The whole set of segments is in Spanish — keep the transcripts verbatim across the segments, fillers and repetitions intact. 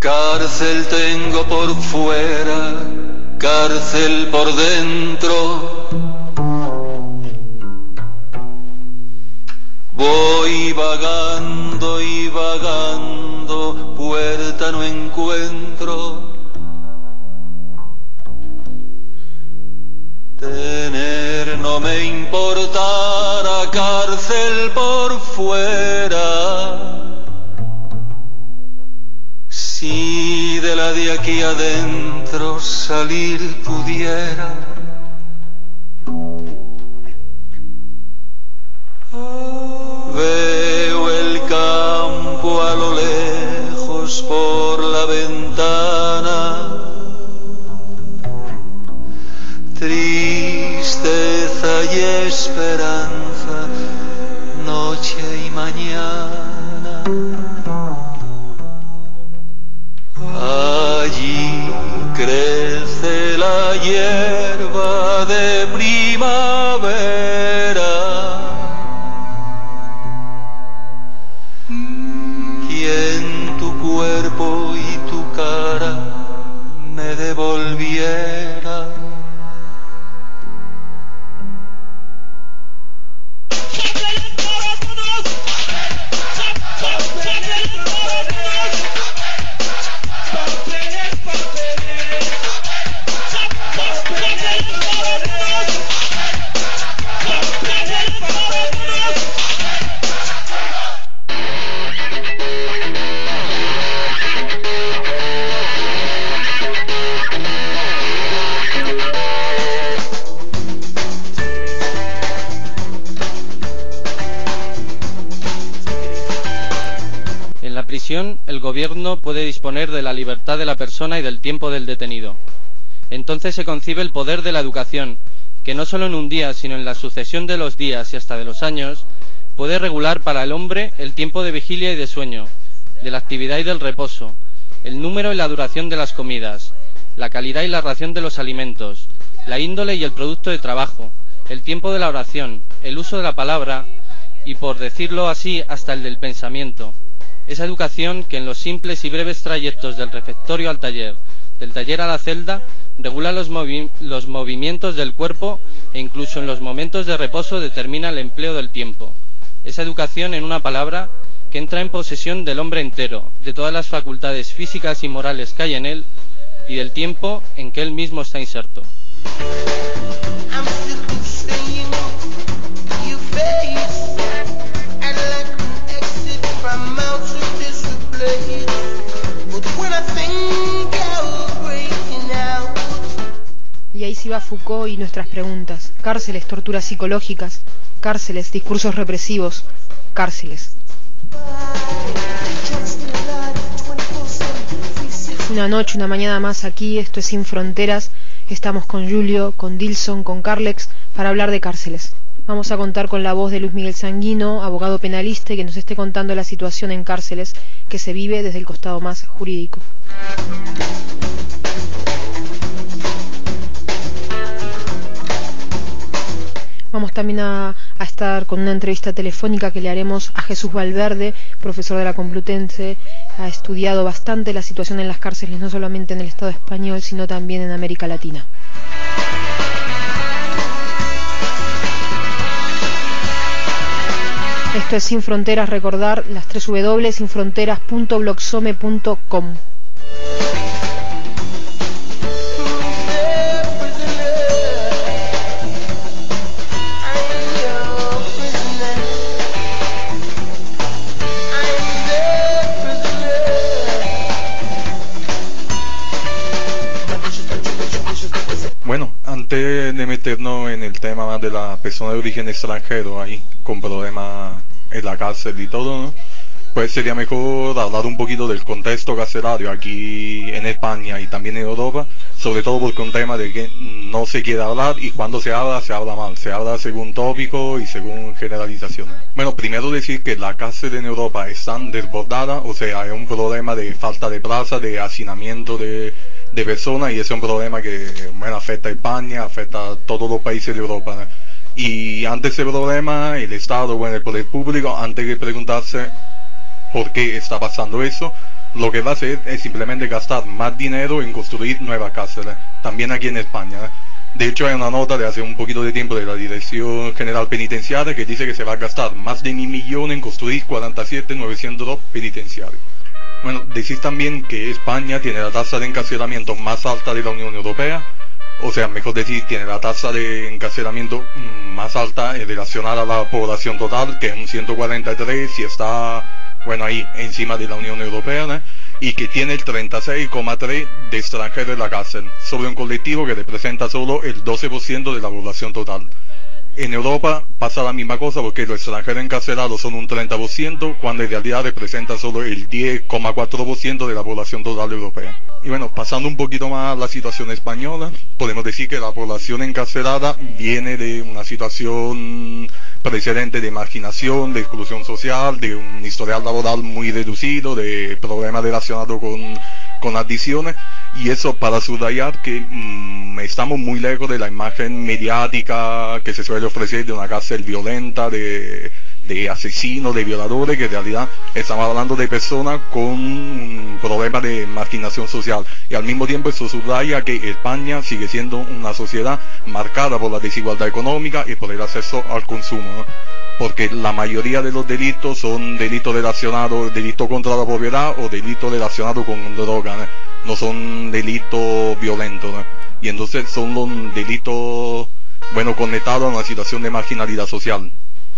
Cárcel tengo por fuera, cárcel por dentro. Voy vagando y vagando, puerta no encuentro. Tener no me importara, cárcel por fuera. Si de la de aquí adentro salir pudiera. Veo el campo a lo lejos por la ventana. Tristeza y esperanza, noche y mañana. Allí crece la hierba de primavera. Quien tu cuerpo y tu cara me devolviera. El gobierno puede disponer de la libertad de la persona y del tiempo del detenido. Entonces se concibe el poder de la educación, que no solo en un día, sino en la sucesión de los días y hasta de los años, puede regular para el hombre el tiempo de vigilia y de sueño, de la actividad y del reposo, el número y la duración de las comidas, la calidad y la ración de los alimentos, la índole y el producto de trabajo, el tiempo de la oración, el uso de la palabra y, por decirlo así, hasta el del pensamiento. Esa educación que en los simples y breves trayectos del refectorio al taller, del taller a la celda, regula los, movi los movimientos del cuerpo e incluso en los momentos de reposo determina el empleo del tiempo. Esa educación, en una palabra, que entra en posesión del hombre entero, de todas las facultades físicas y morales que hay en él y del tiempo en que él mismo está inserto. Y ahí se va Foucault y nuestras preguntas. Cárceles, torturas psicológicas. Cárceles, discursos represivos. Cárceles. Una noche, una mañana más aquí, esto es Sin Fronteras. Estamos con Julio, con Dilson, con Carlex, para hablar de cárceles. Vamos a contar con la voz de Luis Miguel Sanguino, abogado penalista, y que nos esté contando la situación en cárceles que se vive desde el costado más jurídico. Vamos también a, a estar con una entrevista telefónica que le haremos a Jesús Valverde, profesor de la Complutense. Ha estudiado bastante la situación en las cárceles, no solamente en el Estado español, sino también en América Latina. Esto es Sin Fronteras, recordar las tres w, sin fronteras punto blogsome punto com. Bueno, antes de meternos en el tema de la persona de origen extranjero ahí, con problemas en la cárcel y todo, ¿no? Pues sería mejor hablar un poquito del contexto carcelario aquí en España y también en Europa, sobre todo porque un tema de que no se quiere hablar y cuando se habla, se habla mal, se habla según tópico y según generalizaciones. Bueno, primero decir que las cárceles en Europa están desbordadas, o sea, hay un problema de falta de plaza, de hacinamiento de... de personas, y ese es un problema que, bueno, afecta a España, afecta a todos los países de Europa, ¿no? Y ante ese problema, el Estado, bueno, el poder público, antes de preguntarse por qué está pasando eso, lo que va a hacer es simplemente gastar más dinero en construir nuevas cárceles, también aquí en España. De hecho, hay una nota de hace un poquito de tiempo de la Dirección General Penitenciaria que dice que se va a gastar más de mil millones en construir cuarenta y siete mil novecientos penitenciarios. Bueno, decís también que España tiene la tasa de encarcelamiento más alta de la Unión Europea, o sea, mejor decir, tiene la tasa de encarcelamiento más alta relacionada a la población total, que es un ciento cuarenta y tres, y está, bueno, ahí encima de la Unión Europea, ¿no? Y que tiene el treinta y seis coma tres de extranjeros en la cárcel, sobre un colectivo que representa solo el doce por ciento de la población total. En Europa pasa la misma cosa porque los extranjeros encarcelados son un treinta por ciento, cuando en realidad representa solo el diez coma cuatro por ciento de la población total europea. Y bueno, pasando un poquito más a la situación española, podemos decir que la población encarcelada viene de una situación precedente de marginación, de exclusión social, de un historial laboral muy reducido, de problemas relacionados con, con adicciones, y eso para subrayar que mmm, estamos muy lejos de la imagen mediática que se suele ofrecer de una cárcel violenta, de, de asesinos, de violadores, que en realidad estamos hablando de personas con un problema de marginación social, y al mismo tiempo eso subraya que España sigue siendo una sociedad marcada por la desigualdad económica y por el acceso al consumo, ¿no? Porque la mayoría de los delitos son delitos relacionados, delitos contra la propiedad o delitos relacionados con droga, ¿no? No son delitos violentos, ¿no? Y entonces son los delitos, bueno, conectados a una situación de marginalidad social.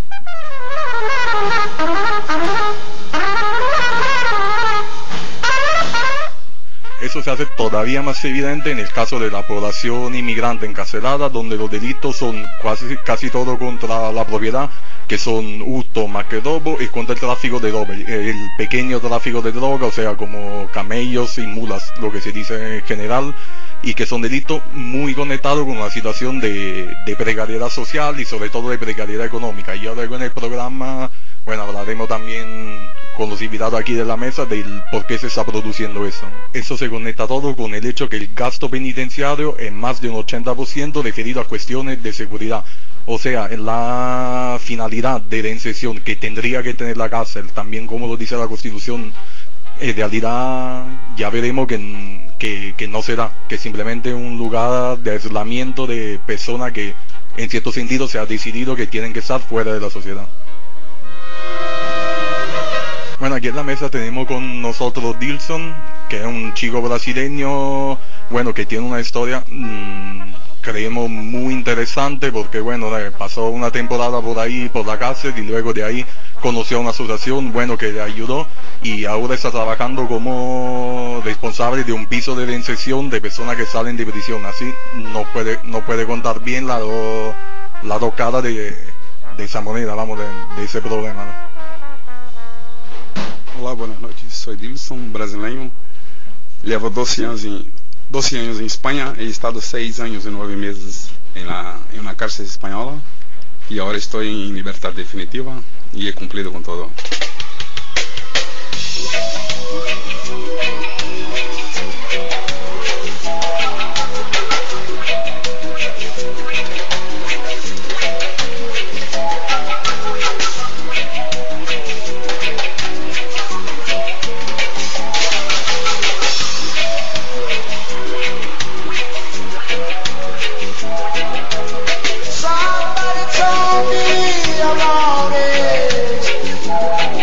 Eso se hace todavía más evidente en el caso de la población inmigrante encarcelada, donde los delitos son casi, casi todo contra la propiedad, que son hurto más que robo, y contra el tráfico de droga, el pequeño tráfico de droga, o sea, como camellos y mulas, lo que se dice en general, y que son delitos muy conectados con una situación de, de precariedad social y sobre todo de precariedad económica. Y ahora en el programa, bueno, hablaremos también con los invitados aquí de la mesa del por qué se está produciendo eso. Eso se conecta todo con el hecho que el gasto penitenciario es más de un ochenta por ciento referido a cuestiones de seguridad. O sea, la finalidad de reinserción que tendría que tener la cárcel, también como lo dice la Constitución, en realidad ya veremos que, que, que no será, que simplemente un lugar de aislamiento de personas que en cierto sentido se ha decidido que tienen que estar fuera de la sociedad. Bueno, aquí en la mesa tenemos con nosotros Dilson, que es un chico brasileño, bueno, que tiene una historia, mmm, creemos muy interesante, porque bueno, pasó una temporada por ahí, por la cárcel, y luego de ahí conoció a una asociación, bueno, que le ayudó, y ahora está trabajando como responsable de un piso de reinserción de personas que salen de prisión. Así no puede, no puede contar bien la do, la dos caras de, de esa moneda, vamos, de, de ese problema, ¿no? Olá, buenas noches. Soy Dilson, brasileño. Llevo doce años en, doce años en España. He estado seis años y nueve meses en, la, en una cárcel española. Y ahora estoy en libertad definitiva y he cumplido con todo. Somebody told me I'm on it.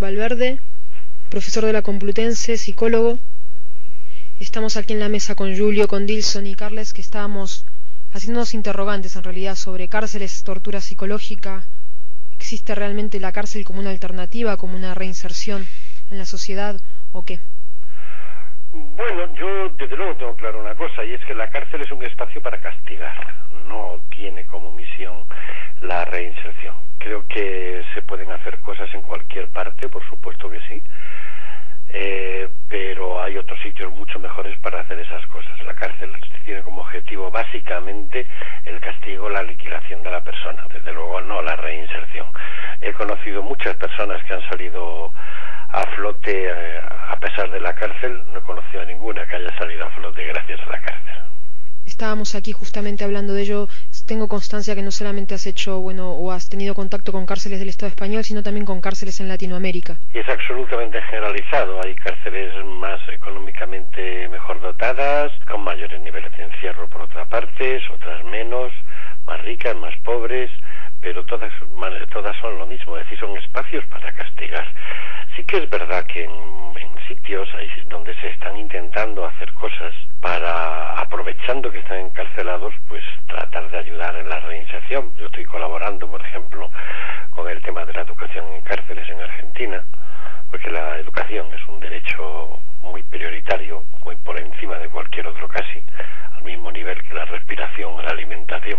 Valverde, profesor de la Complutense, psicólogo. Estamos aquí en la mesa con Julio, con Dilson y Carles, que estábamos haciéndonos interrogantes en realidad sobre cárceles, tortura psicológica. ¿Existe realmente la cárcel como una alternativa, como una reinserción en la sociedad o qué? Bueno, yo desde luego tengo claro una cosa, y es que la cárcel es un espacio para castigar, no tiene como misión la reinserción. Creo que se pueden hacer cosas en cualquier parte, por supuesto que sí, eh, pero hay otros sitios mucho mejores para hacer esas cosas. La cárcel tiene como objetivo básicamente el castigo, la aniquilación de la persona, desde luego no la reinserción. He conocido muchas personas que han salido a flote eh, a pesar de la cárcel, no he conocido a ninguna que haya salido a flote gracias a la cárcel. Estábamos aquí justamente hablando de ello. Tengo constancia que no solamente has hecho, bueno, o has tenido contacto con cárceles del Estado español, sino también con cárceles en Latinoamérica. Y es absolutamente generalizado. Hay cárceles más económicamente mejor dotadas, con mayores niveles de encierro por otra parte, otras menos, más ricas, más pobres, pero todas, todas son lo mismo, es decir, son espacios para castigar. Sí que es verdad que en, en sitios ahí donde se están intentando hacer cosas para, aprovechando que están encarcelados, pues tratar de ayudar en la reinserción. Yo estoy colaborando, por ejemplo, con el tema de la educación en cárceles en Argentina, porque la educación es un derecho muy prioritario, muy por encima de cualquier otro casi, al mismo nivel que la respiración o la alimentación.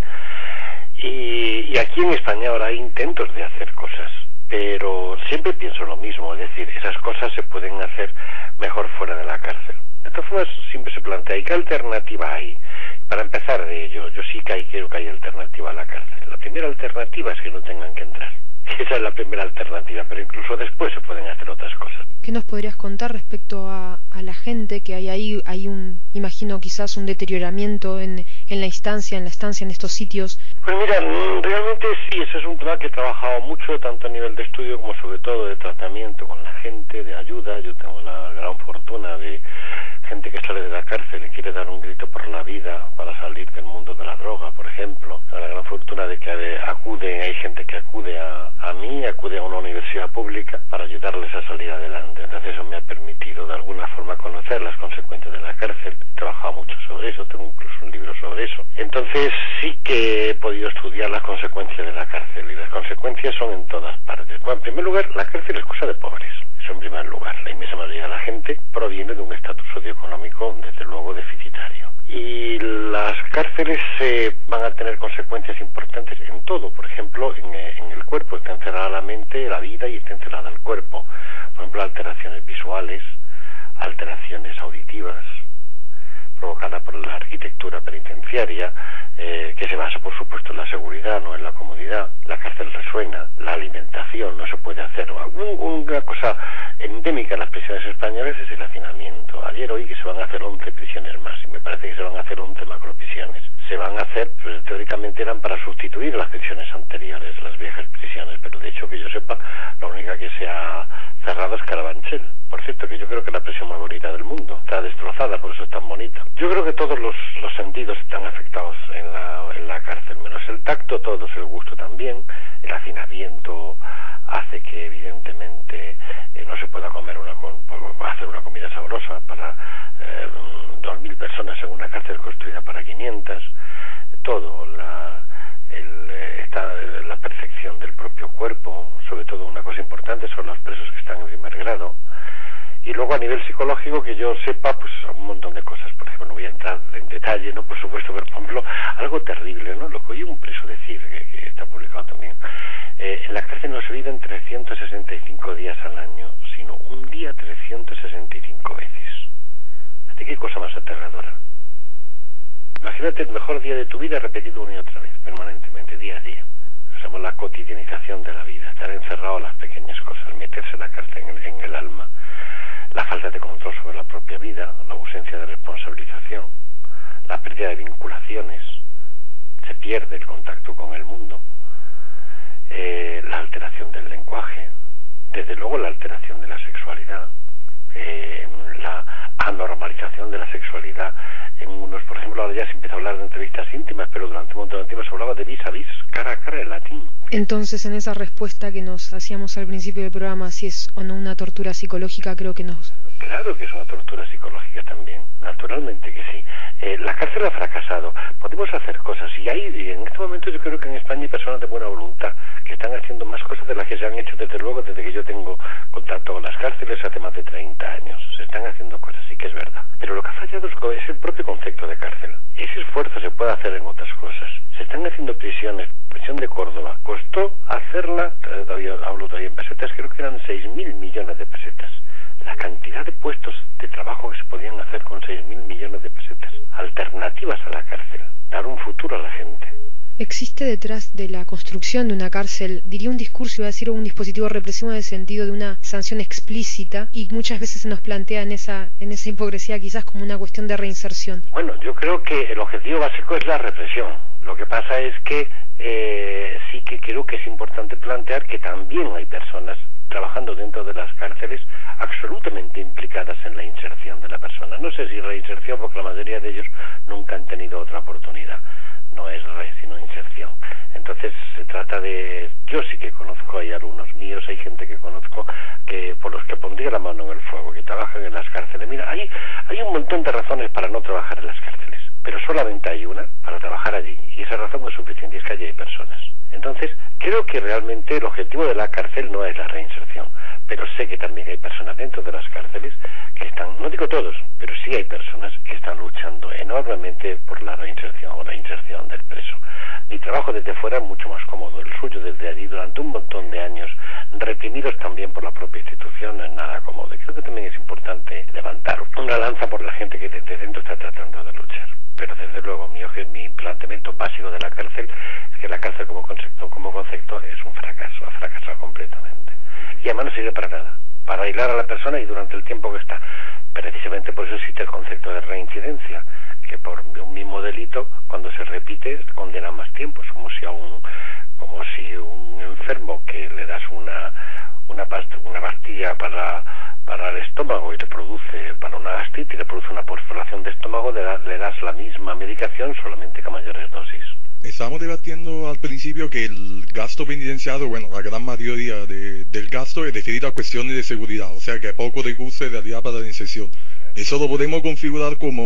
Y, y aquí en España ahora hay intentos de hacer cosas, pero siempre pienso lo mismo, es decir, esas cosas se pueden hacer mejor fuera de la cárcel. De todas formas, siempre se plantea, ¿y qué alternativa hay? Para empezar de ello, yo sí que hay, creo que hay alternativa a la cárcel. La primera alternativa es que no tengan que entrar. Esa es la primera alternativa, pero incluso después se pueden hacer otras cosas. ¿Qué nos podrías contar respecto a, a la gente que hay ahí? Hay un, imagino quizás un deterioramiento en, en la instancia, en la estancia, en estos sitios. Pues mira, realmente sí, ese es un tema que he trabajado mucho, tanto a nivel de estudio como sobre todo de tratamiento con la gente, de ayuda. Yo tengo la gran fortuna de gente que sale de la cárcel y quiere dar un grito por la vida para salir del mundo de la droga, por ejemplo. La gran fortuna de que acude, hay gente que acude a, a mí, acude a una universidad pública para ayudarles a salir adelante. Entonces eso me ha permitido de alguna forma conocer las consecuencias de la cárcel. He trabajado mucho sobre eso, tengo incluso un libro sobre eso. Entonces sí que he podido estudiar las consecuencias de la cárcel, y las consecuencias son en todas partes. Bueno, en primer lugar, la cárcel es cosa de pobres. Eso en primer lugar. La inmensa mayoría de la gente proviene de un estatus socioeconómico, desde luego, deficitario. Y las cárceles eh, van a tener consecuencias importantes en todo. Por ejemplo, en, en el cuerpo está encerrada la mente, la vida, y está encerrada el cuerpo. Por ejemplo, alteraciones visuales, alteraciones auditivas, provocada por la arquitectura penitenciaria, eh, que se basa, por supuesto, en la seguridad, no en la comodidad. La cárcel resuena, la alimentación no se puede hacer. Un, una cosa endémica en las prisiones españolas es el hacinamiento. Ayer oí que se van a hacer once prisiones más, y me parece que se van a hacer once macroprisiones. Se van a hacer, pues, teóricamente eran para sustituir las prisiones anteriores, las viejas prisiones, pero de hecho, que yo sepa, la única que se ha cerrado es Carabanchel. Por cierto, que yo creo que es la prisión más bonita del mundo. Está destrozada, por eso es tan bonita. Yo creo que todos los, los sentidos están afectados en la, en la cárcel, menos el tacto, todos, el gusto también. El hacinamiento hace que evidentemente eh, no se pueda comer una, hacer una comida sabrosa para eh, dos mil personas en una cárcel construida para quinientas. Todo, la, el, está, la perfección del propio cuerpo, sobre todo una cosa importante son los presos que están en primer grado. Y luego a nivel psicológico, que yo sepa, pues un montón de cosas. Por ejemplo, no voy a entrar en detalle, ¿no? Por supuesto, pero por ejemplo, algo terrible, ¿no? Lo que oí un preso decir, que, que está publicado también. Eh, en la cárcel no se viven trescientos sesenta y cinco días al año, sino un día trescientas sesenta y cinco veces. Fíjate qué cosa más aterradora. Imagínate el mejor día de tu vida repetido una y otra vez, permanentemente, día a día. Usamos la cotidianización de la vida, estar encerrado en las pequeñas cosas, meterse en la cárcel en el, en el alma. La falta de control sobre la propia vida, la ausencia de responsabilización, la pérdida de vinculaciones, se pierde el contacto con el mundo, eh, la alteración del lenguaje, desde luego la alteración de la sexualidad, eh, la anormalización de la sexualidad en unos, por ejemplo, ahora ya se empieza a hablar de entrevistas íntimas, pero durante un montón de tiempo se hablaba de vis a vis, cara a cara, en latín. Entonces, en esa respuesta que nos hacíamos al principio del programa, si es o no una tortura psicológica, creo que nos... Claro que es una tortura psicológica también, naturalmente que sí. Eh, la cárcel ha fracasado, podemos hacer cosas, y hay, y en este momento yo creo que en España hay personas de buena voluntad que están haciendo más cosas de las que se han hecho desde luego desde que yo tengo contacto con las cárceles hace más de treinta años. Se están haciendo cosas, sí que es verdad. Pero lo que ha fallado es el propio concepto de cárcel. Ese esfuerzo se puede hacer en otras cosas. Se están haciendo prisiones. Prisión de Córdoba costó hacerla, todavía hablo todavía en pesetas, creo que eran seis mil millones de pesetas. La cantidad de puestos de trabajo que se podían hacer con seis mil millones de pesetas. Alternativas a la cárcel. Dar un futuro a la gente. ¿Existe detrás de la construcción de una cárcel, diría un discurso, iba a decir un dispositivo represivo en el sentido de una sanción explícita, y muchas veces se nos plantea en esa, en esa hipocresía quizás como una cuestión de reinserción? Bueno, yo creo que el objetivo básico es la represión. Lo que pasa es que eh, sí que creo que es importante plantear que también hay personas trabajando dentro de las cárceles absolutamente implicadas en la inserción de la persona. No sé si reinserción, porque la mayoría de ellos nunca han tenido otra oportunidad. No es re, sino inserción. Entonces se trata de... Yo sí que conozco, hay alumnos míos, hay gente que conozco que por los que pondría la mano en el fuego, que trabajan en las cárceles. Mira, hay, hay un montón de razones para no trabajar en las cárceles, pero solamente hay una para trabajar allí, y esa razón es suficiente, es que allí hay personas. Entonces, creo que realmente el objetivo de la cárcel no es la reinserción, pero sé que también hay personas dentro de las cárceles que están, no digo todos, pero sí hay personas que están luchando enormemente por la reinserción o la inserción del preso. Mi trabajo desde fuera es mucho más cómodo, el suyo desde allí durante un montón de años, reprimidos también por la propia institución, no es nada cómodo. Y creo que también es importante levantar una lanza por la gente que desde dentro está tratando de luchar. Pero desde luego mi, mi planteamiento básico de la cárcel es que la cárcel como concepto, como concepto es un fracaso, ha fracasado completamente. Y además no sirve para nada, para aislar a la persona y durante el tiempo que está. Precisamente por eso existe el concepto de reincidencia, que por un mismo delito, cuando se repite, se condena más tiempo. Es como si a un, como si un enfermo que le das una una, past una pastilla para para el estómago y le produce, para una gastritis, le produce una perforación de estómago, le, da, le das la misma medicación, solamente que a mayores dosis. Estábamos debatiendo al principio que el gasto penitenciario, bueno, la gran mayoría de, del gasto es referido a cuestiones de seguridad, o sea que poco recurso en realidad para la inserción. Eso lo podemos configurar como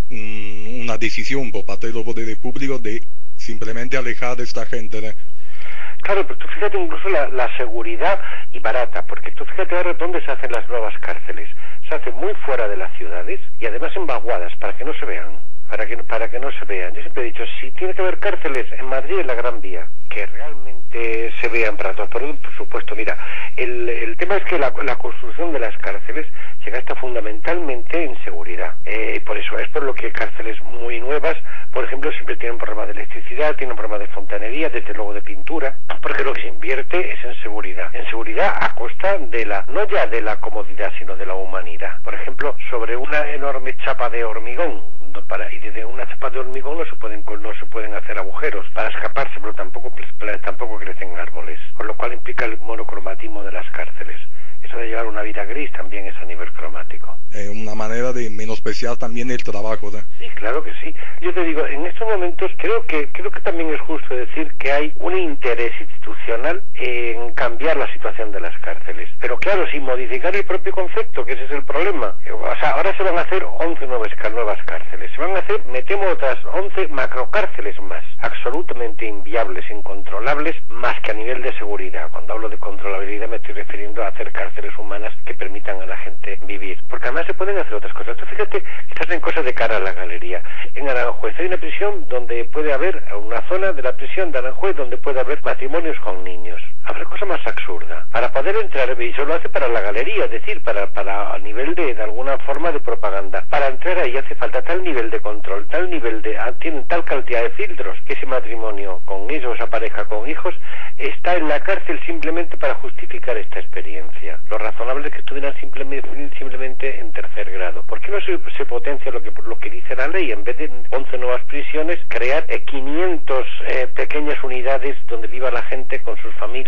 un, una decisión por parte de los poderes públicos de simplemente alejar a esta gente, ¿no? Claro, pero tú fíjate incluso la, la seguridad y barata, porque tú fíjate ahora dónde se hacen las nuevas cárceles. Se hacen muy fuera de las ciudades y además en vaguadas, para que no se vean. Para que, para que no se vean. Yo siempre he dicho, si tiene que haber cárceles en Madrid, en la Gran Vía, que realmente se vean para todos. Por, por supuesto, mira, el, el tema es que la, la construcción de las cárceles se gasta fundamentalmente en seguridad. Eh, por eso es por lo que cárceles muy nuevas, por ejemplo, siempre tienen problemas de electricidad, tienen problemas de fontanería, desde luego de pintura, porque lo que se invierte es en seguridad. En seguridad a costa de la, no ya de la comodidad, sino de la humanidad. Por ejemplo, sobre una enorme chapa de hormigón, para, y desde una chapa de hormigón no se pueden no se pueden hacer agujeros para escaparse, pero tampoco tampoco crecen árboles, con lo cual implica el monocromatismo de las cárceles. Eso de llevar una vida gris también es a nivel cromático. Eh, una manera de menospreciar también el trabajo, ¿no? Sí, claro que sí. Yo te digo, en estos momentos creo que creo que también es justo decir que hay un interés institucional en cambiar la situación de las cárceles. Pero claro, sin modificar el propio concepto, que ese es el problema. O sea, ahora se van a hacer once nuevas, nuevas cárceles. Se van a hacer, me temo, otras once macrocárceles más. Absolutamente inviables, incontrolables, más que a nivel de seguridad. Cuando hablo de controlabilidad me estoy refiriendo a hacer cárceles humanas que permitan a la gente vivir. Porque además se pueden hacer otras cosas. Tú fíjate, estás en cosas de cara a la galería. En Aranjuez hay una prisión donde puede haber, una zona de la prisión de Aranjuez donde puede haber matrimonios con niños. Habrá cosa más absurda. Para poder entrar, y eso lo hace para la galería, es decir, para, para a nivel de, de alguna forma de propaganda. Para entrar ahí hace falta tal nivel de control, tal nivel de, tienen tal cantidad de filtros, que ese matrimonio con ellos, esa pareja con hijos, está en la cárcel simplemente para justificar esta experiencia. Lo razonable es que estuvieran simplemente, simplemente en tercer grado. ¿Por qué no se, se potencia lo que, lo que dice la ley? En vez de once nuevas prisiones, crear eh, quinientas eh, pequeñas unidades donde viva la gente con sus familias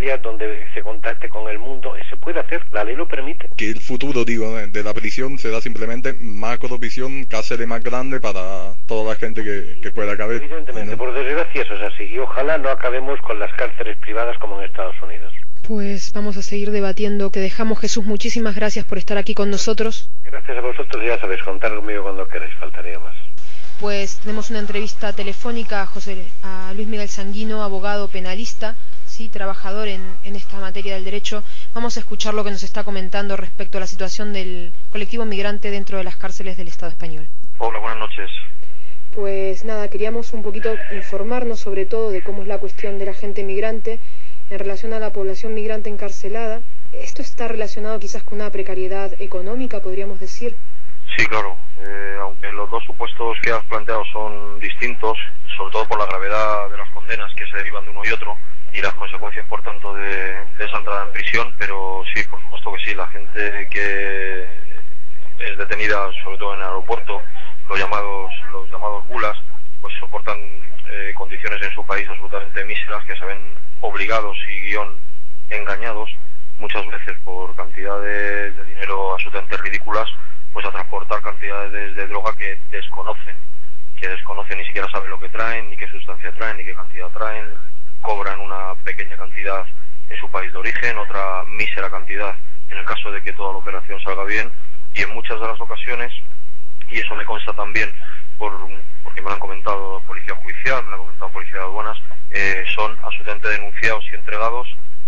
vaya, donde se contacte con el mundo, se puede hacer, la ley lo permite. Que el futuro, digo, de la prisión será simplemente macroprisión, cárceles más grande para toda la gente que, que pueda caber. Evidentemente, ¿no? Por desgracia eso es así, y ojalá no acabemos con las cárceles privadas como en Estados Unidos. Pues vamos a seguir debatiendo. Que dejamos, Jesús, muchísimas gracias por estar aquí con nosotros. Gracias a vosotros, ya sabéis, contar conmigo cuando queráis, faltaría más. Pues tenemos una entrevista telefónica a, José, a Luis Miguel Sanguino, abogado penalista, sí, trabajador en, en esta materia del derecho. Vamos a escuchar lo que nos está comentando respecto a la situación del colectivo migrante dentro de las cárceles del Estado español. Hola, buenas noches. Pues nada, queríamos un poquito informarnos sobre todo de cómo es la cuestión de la gente migrante en relación a la población migrante encarcelada. ¿Esto está relacionado quizás con una precariedad económica, podríamos decir? Sí, claro. Eh, aunque los dos supuestos que has planteado son distintos, sobre todo por la gravedad de las condenas que se derivan de uno y otro y las consecuencias, por tanto, de, de esa entrada en prisión, pero sí, por supuesto que sí, la gente que es detenida, sobre todo en el aeropuerto, los llamados los llamados bulas, pues soportan eh, condiciones en su país absolutamente míseras, que se ven obligados y guión engañados muchas veces por cantidades de dinero absolutamente ridículas, pues a transportar cantidades de, de droga que desconocen, que desconocen, ni siquiera saben lo que traen, ni qué sustancia traen, ni qué cantidad traen, cobran una pequeña cantidad en su país de origen, otra mísera cantidad en el caso de que toda la operación salga bien, y en muchas de las ocasiones, y eso me consta también por, porque me lo han comentado policía judicial, me lo han comentado policía de aduanas, eh, son absolutamente denunciados y entregados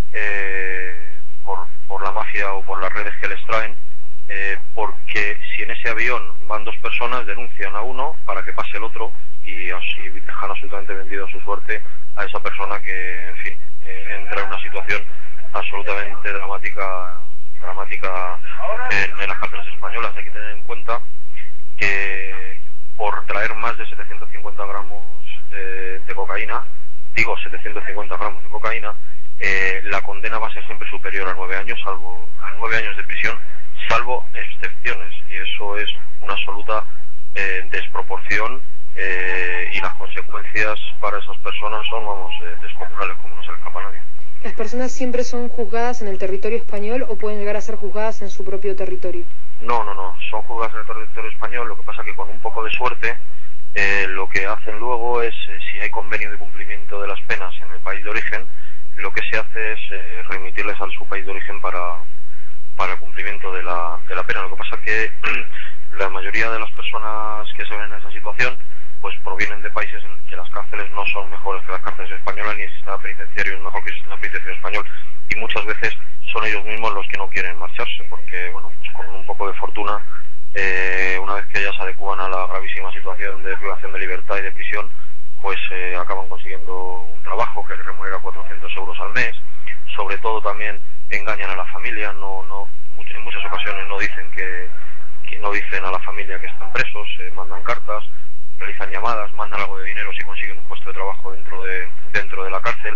eh, por, por la mafia o por las redes que les traen, eh, porque si en ese avión van dos personas, denuncian a uno para que pase el otro y así dejan absolutamente vendido a su suerte a esa persona que, en fin, eh, entra en una situación absolutamente dramática dramática en, en las cárceles españolas. Hay que tener en cuenta que por traer más de setecientos cincuenta gramos eh, de cocaína, digo setecientos cincuenta gramos de cocaína, eh, la condena va a ser siempre superior a nueve años, salvo a nueve años de prisión, salvo excepciones, y eso es una absoluta eh, desproporción, eh, y las consecuencias para esas personas son, vamos, eh, descomunales, como no se le escapa a nadie. ¿Las personas siempre son juzgadas en el territorio español o pueden llegar a ser juzgadas en su propio territorio? No, no, no, son juzgadas en el territorio español, lo que pasa que con un poco de suerte eh, lo que hacen luego es, eh, si hay convenio de cumplimiento de las penas en el país de origen, lo que se hace es eh, remitirles a su país de origen para, para el cumplimiento de la, de la pena. Lo que pasa que la mayoría de las personas que se ven en esa situación pues provienen de países en los que las cárceles no son mejores que las cárceles españolas, ni el sistema penitenciario es mejor que el sistema penitenciario español, y muchas veces son ellos mismos los que no quieren marcharse, porque bueno, pues con un poco de fortuna, eh, una vez que ya se adecúan a la gravísima situación de privación de libertad y de prisión, pues eh, acaban consiguiendo un trabajo que les remunera cuatrocientos euros al mes. Sobre todo también engañan a la familia, no, no, en muchas ocasiones no dicen que, que no dicen a la familia que están presos, eh, mandan cartas, realizan llamadas, mandan algo de dinero si consiguen un puesto de trabajo dentro de dentro de la cárcel,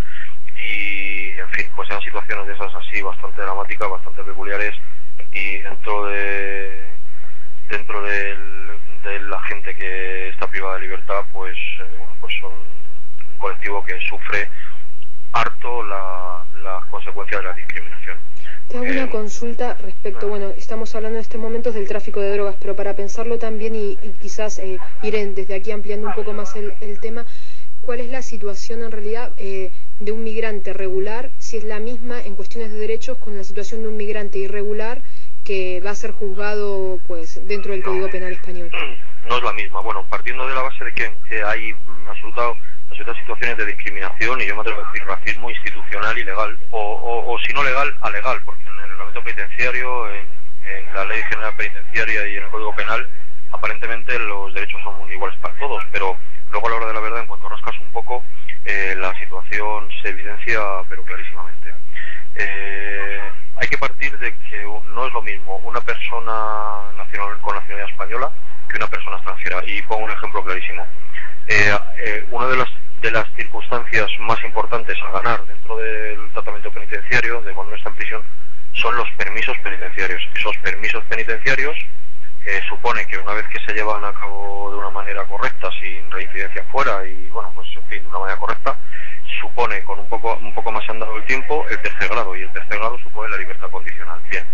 y en fin, pues eran situaciones de esas así bastante dramáticas, bastante peculiares, y dentro de dentro del, de la gente que está privada de libertad, pues eh, bueno, pues son un colectivo que sufre harto la, las consecuencias de la discriminación. Te hago una consulta respecto, bueno, estamos hablando en estos momentos del tráfico de drogas, pero para pensarlo también y, y quizás eh, ir en, desde aquí ampliando un poco más el, el tema, ¿cuál es la situación en realidad eh, de un migrante regular, si es la misma en cuestiones de derechos con la situación de un migrante irregular que va a ser juzgado pues dentro del Código Penal español? No es la misma. Bueno, partiendo de la base de que eh, hay absoluta absolutas situaciones de discriminación, y yo me atrevo a decir racismo institucional y legal, o, o, o si no legal, alegal, porque en el reglamento penitenciario, en, en la ley general penitenciaria y en el Código Penal, aparentemente los derechos son iguales para todos, pero luego a la hora de la verdad, en cuanto rascas un poco, eh, la situación se evidencia, pero clarísimamente. Eh, hay que partir de que no es lo mismo una persona nacional con nacionalidad española que una persona extranjera, y pongo un ejemplo clarísimo. Eh, eh, una de las de las circunstancias más importantes a ganar dentro del tratamiento penitenciario de cuando uno está en prisión son los permisos penitenciarios. Esos permisos penitenciarios eh, supone que una vez que se llevan a cabo de una manera correcta, sin reincidencia fuera y bueno, pues en fin, de una manera correcta, supone supone, con un poco, un poco más andado el tiempo, el tercer grado, y el tercer grado supone la libertad condicional. Bien,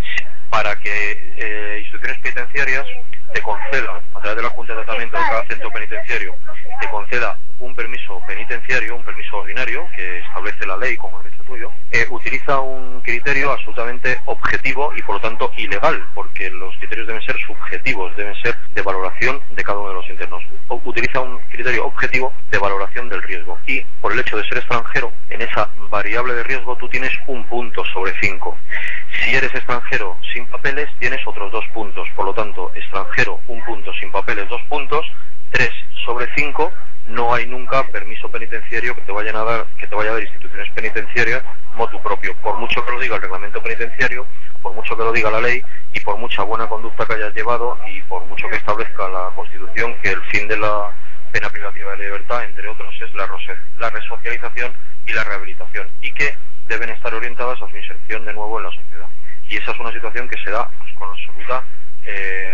para que eh, instituciones penitenciarias te concedan, a través de la Junta de Tratamiento de cada centro penitenciario, te conceda un permiso penitenciario, un permiso ordinario, que establece la ley como derecho tuyo, eh, utiliza un criterio absolutamente objetivo y por lo tanto ilegal, porque los criterios deben ser subjetivos, deben ser de valoración de cada uno de los internos. O, utiliza un criterio objetivo de valoración del riesgo, y por el hecho de ser extranjero, en esa variable de riesgo tú tienes un punto sobre cinco. Si eres extranjero sin papeles, tienes otros dos puntos. Por lo tanto, extranjero, un punto, sin papeles, dos puntos. Tres sobre cinco, no hay nunca permiso penitenciario que te vayan a dar, que te vaya a dar instituciones penitenciarias motu propio. Por mucho que lo diga el reglamento penitenciario, por mucho que lo diga la ley, y por mucha buena conducta que hayas llevado, y por mucho que establezca la Constitución que el fin de la pena privativa de libertad, entre otros, es la, la resocialización y la rehabilitación, y que deben estar orientadas a su inserción de nuevo en la sociedad. Y esa es una situación que se da pues, con absoluta eh,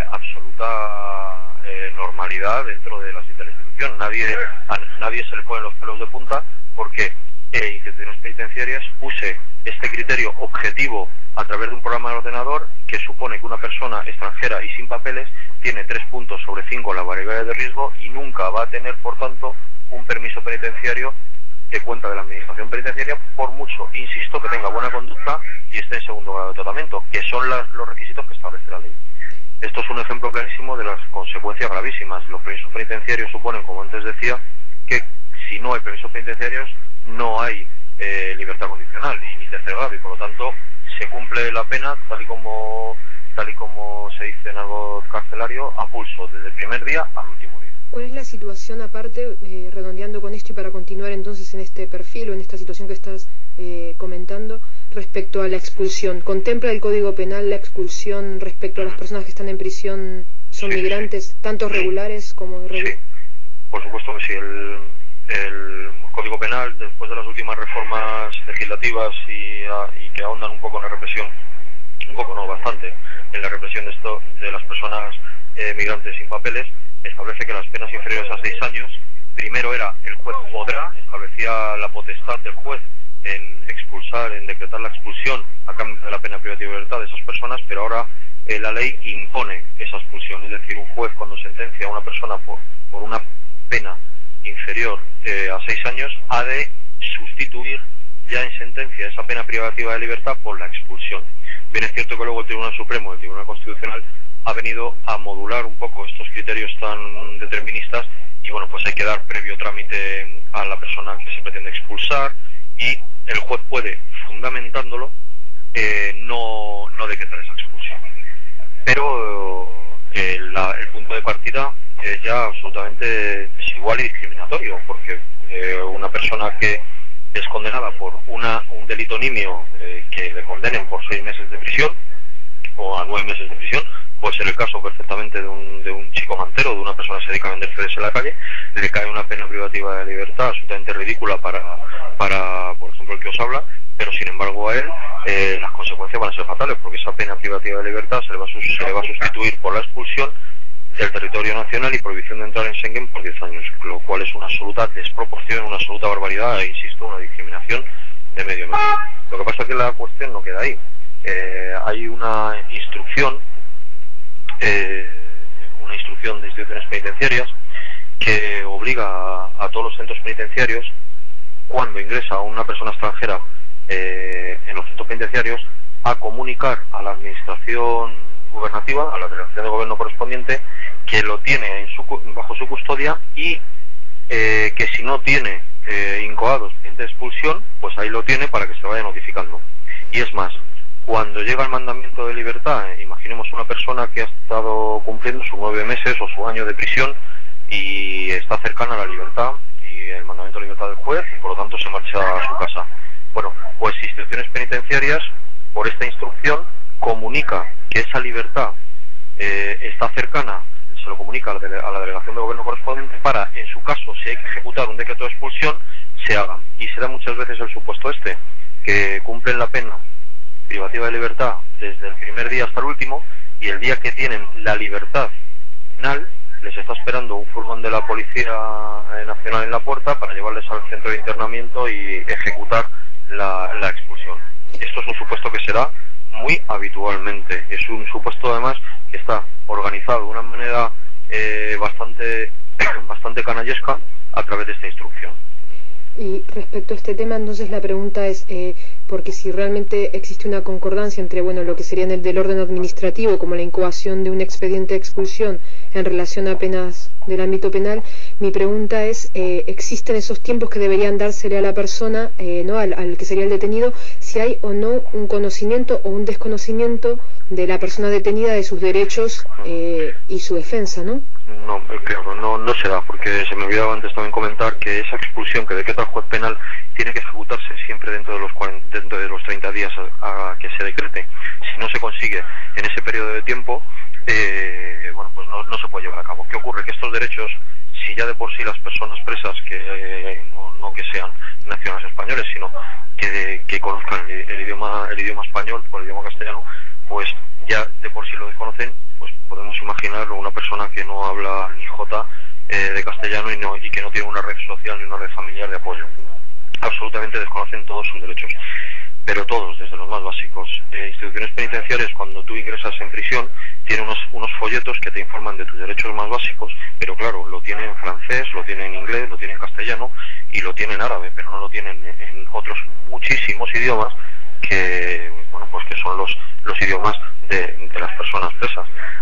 absoluta eh, normalidad dentro de la, de la institución. Nadie, a nadie se le ponen los pelos de punta porque eh, instituciones penitenciarias use este criterio objetivo a través de un programa de ordenador que supone que una persona extranjera y sin papeles tiene tres puntos sobre cinco en la variable de riesgo y nunca va a tener, por tanto, un permiso penitenciario que cuenta de la administración penitenciaria, por mucho, insisto, que tenga buena conducta y esté en segundo grado de tratamiento, que son las, los requisitos que establece la ley. Esto es un ejemplo clarísimo de las consecuencias gravísimas. Los permisos penitenciarios suponen, como antes decía, que si no hay permisos penitenciarios no hay eh, libertad condicional y ni tercer grado, y por lo tanto se cumple la pena tal y como tal y como se dice en algo carcelario, a pulso, desde el primer día al último día. ¿Cuál es la situación aparte, eh, redondeando con esto y para continuar entonces en este perfil o en esta situación que estás eh, comentando, respecto a la expulsión? ¿Contempla el Código Penal la expulsión respecto a las personas que están en prisión, son sí, migrantes, sí. tanto regulares como irregulares? Sí, por supuesto que sí. El, el Código Penal, después de las últimas reformas legislativas y, a, y que ahondan un poco en la represión, un poco no, bastante, en la represión de, esto, de las personas eh, migrantes sin papeles, establece que las penas inferiores a seis años, primero era el juez podrá, establecía la potestad del juez en expulsar, en decretar la expulsión a cambio de la pena privativa de libertad de esas personas, pero ahora eh, la ley impone esa expulsión, es decir, un juez cuando sentencia a una persona por, por una pena inferior eh, a seis años ha de sustituir ya en sentencia esa pena privativa de libertad por la expulsión. Bien, es cierto que luego el Tribunal Supremo, el Tribunal Constitucional, ha venido a modular un poco estos criterios tan deterministas y bueno, pues hay que dar previo trámite a la persona que se pretende expulsar y el juez puede, fundamentándolo, eh, no, no decretar esa expulsión. Pero eh, la, el punto de partida es ya absolutamente desigual y discriminatorio, porque eh, una persona que es condenada por una, un delito nimio eh, que le condenen por seis meses de prisión o a nueve meses de prisión, puede ser el caso perfectamente de un, de un chico mantero, de una persona que se dedica a vender cedes en la calle, le cae una pena privativa de libertad absolutamente ridícula para, para por ejemplo, el que os habla, pero sin embargo a él eh, las consecuencias van a ser fatales, porque esa pena privativa de libertad se le, va a, se le va a sustituir por la expulsión del territorio nacional y prohibición de entrar en Schengen por diez años, lo cual es una absoluta desproporción, una absoluta barbaridad e, insisto, una discriminación de medio medio. Lo que pasa es que la cuestión no queda ahí. Eh, hay una instrucción eh, una instrucción de instituciones penitenciarias que obliga a, a todos los centros penitenciarios, cuando ingresa una persona extranjera eh, en los centros penitenciarios, a comunicar a la administración gubernativa, a la delegación de gobierno correspondiente, que lo tiene en su, bajo su custodia y eh, que si no tiene eh, incoados pendiente de expulsión, pues ahí lo tiene para que se vaya notificando. Y es más, cuando llega el mandamiento de libertad, eh, imaginemos una persona que ha estado cumpliendo sus nueve meses o su año de prisión y está cercana a la libertad y el mandamiento de libertad del juez y por lo tanto se marcha a su casa. Bueno, pues instituciones penitenciarias, por esta instrucción, comunica que esa libertad eh, está cercana, se lo comunica a la, dele a la delegación de gobierno correspondiente para, en su caso, si hay que ejecutar un decreto de expulsión, se haga. Y se da muchas veces el supuesto este, que cumplen la pena privativa de libertad desde el primer día hasta el último, y el día que tienen la libertad penal les está esperando un furgón de la Policía Nacional en la puerta para llevarles al centro de internamiento y ejecutar la, la expulsión. Esto es un supuesto que se da muy habitualmente. Es un supuesto además que está organizado de una manera eh, bastante, bastante canallesca a través de esta instrucción. Y respecto a este tema, entonces la pregunta es, eh, porque si realmente existe una concordancia entre, bueno, lo que sería en el del orden administrativo, como la incoación de un expediente de expulsión en relación a penas del ámbito penal, mi pregunta es, eh, ¿existen esos tiempos que deberían dársele a la persona, eh, no al, al que sería el detenido, si hay o no un conocimiento o un desconocimiento de la persona detenida de sus derechos eh, y su defensa, ¿no? No, claro, no, no se da, porque se me olvidaba antes también comentar que esa expulsión que decreta el juez penal tiene que ejecutarse siempre dentro de los cuarenta, dentro de los treinta días a, a que se decrete. Si no se consigue en ese periodo de tiempo, eh, bueno, pues no, no se puede llevar a cabo. ¿Qué ocurre? Que estos derechos, si ya de por sí las personas presas, que eh, no, no que sean nacionales españoles, sino que, que conozcan el, el idioma el idioma español o el idioma castellano, pues ya de por sí lo desconocen, pues podemos imaginar una persona que no habla ni jota eh, de castellano y, no, y que no tiene una red social ni una red familiar de apoyo. Absolutamente desconocen todos sus derechos, pero todos, desde los más básicos. Eh, instituciones penitenciarias, cuando tú ingresas en prisión, tienen unos, unos folletos que te informan de tus derechos más básicos, pero claro, lo tienen en francés, lo tienen en inglés, lo tienen en castellano y lo tienen en árabe, pero no lo tienen en otros muchísimos idiomas que, bueno, pues que son los, los idiomas de, de las personas presas.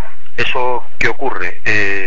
¿Eso qué ocurre?